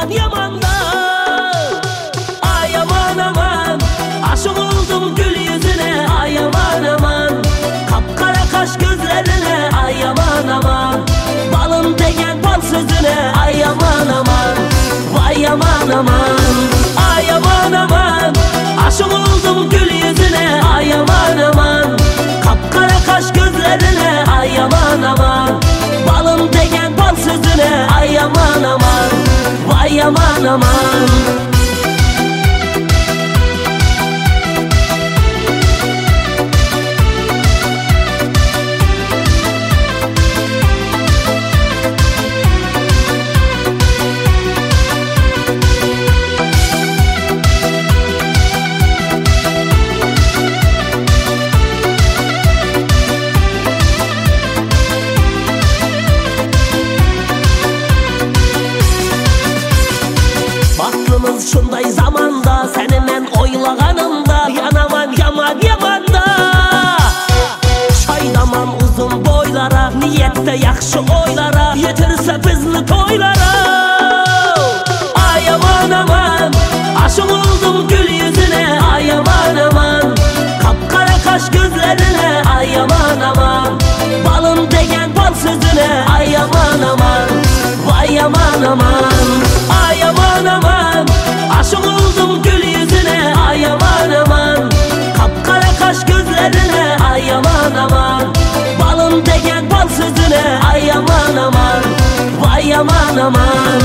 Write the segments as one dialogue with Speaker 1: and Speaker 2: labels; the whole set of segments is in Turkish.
Speaker 1: yaman yaman da. Ay aman aman, aşık oldum gül yüzüne. Ay aman aman, kapkara kaş gözlerine. Ay aman aman, balım degen bal sözüne. Ay aman aman, vay aman aman. Ay aman aman, aşık oldum gül yüzüne. Ay aman aman, kapkara kaş gözlerine. Ay aman aman, balım degen bal sözüne. Ay aman aman, vay aman aman. Baktığımız şunday zamanda, seninle oylağanımda. Yanaman yaman yaman da. Şaydaman uzun boylara, niyette yakşı oylara. Yetirse bizli toylara. Ay aman aman, aşık oldum gül yüzüne. Ay aman aman, kapkara kaş gözlerine. Ay aman aman, balım degen bal sözüne. Ay aman aman, vay aman aman. Ay aman aman, aşık oldum gül yüzüne. Ay aman aman, kapkara kaş gözlerine. Ay aman aman, balım degen bal sözüne. Ay aman aman, vay aman aman.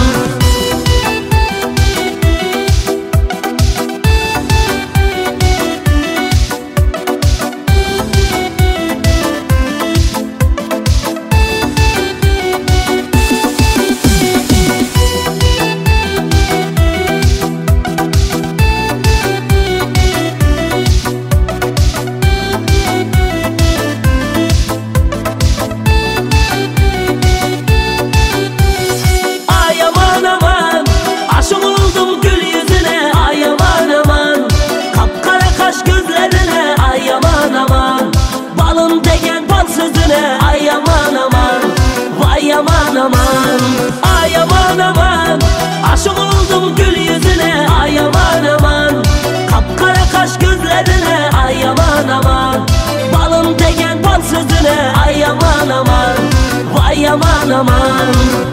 Speaker 1: Ay aman aman, vay aman aman. Ay aman aman, aşık oldum gül yüzüne. Ay aman aman, kapkara kaş gözlerine. Ay aman aman, balım degen bal sözüne. Ay aman aman, vay aman aman.